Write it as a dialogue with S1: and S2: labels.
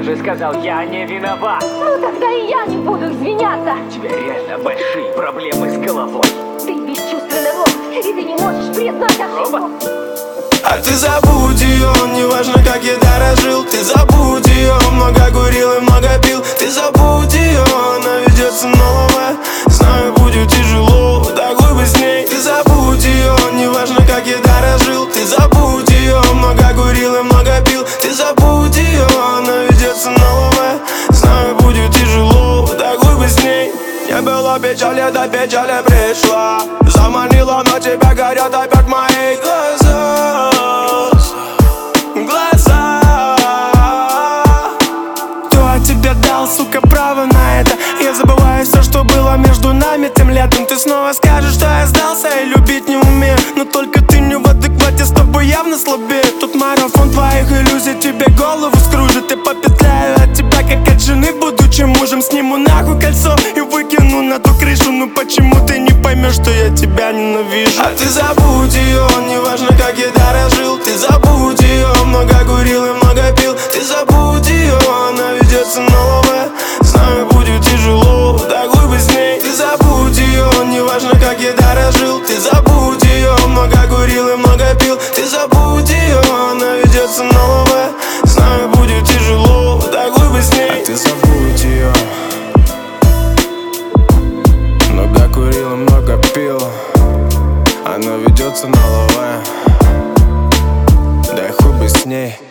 S1: же сказал, я не виноват.
S2: Ну тогда и я не буду извиняться.
S1: У тебя реально большие проблемы с головой.
S2: Ты бесчувственный робот, и ты не можешь признать ошибку.
S3: А ты забудь ее, неважно как я дорожил. Ты забудь ее, много курил и много пил. Ты забудь ее, она ведется новая. Знаю, будет тяжело, да хуй бы с ней. Ты забудь ее, неважно как я дорожил. Ты забудь ее, много курил и много пил. Ты забудь ее, она ведется новая. Знаю, будет тяжело, да хуй бы с ней. Не было печали, до печали пришла. Заманила, но тебя горят опять мои глаза. Кто от тебя дал, сука, право на это? Я забываю все, что было между нами тем летом. Ты снова скажешь, что я сдался и любить не умею. Но только ты не в адеквате, с тобой явно слабее. Тут марафон твоих иллюзий, тебе голову скружит. Я попетляю от тебя, как от жены, будучи мужем. Сниму нахуй кольцо и выкину на ту крышу. Ну почему ты не поймешь, что я тебя ненавижу? А ты забудь ее, неважно как я дорожил. Ты забудь ее, много курил и много пил. Ты забудь ее, она ведется новая. Знаю, будет тяжело, да хуй бы с ней. Ты забудь ее, неважно как я дорожил. Ты забудь ее, много курил и много пил. Ты забудь ее, она ведется новая. Знаю, будет тяжело, да хуй бы с ней. А ты забудь ее. Много курил и много пил. Она ведется новая. Да хуй бы с ней.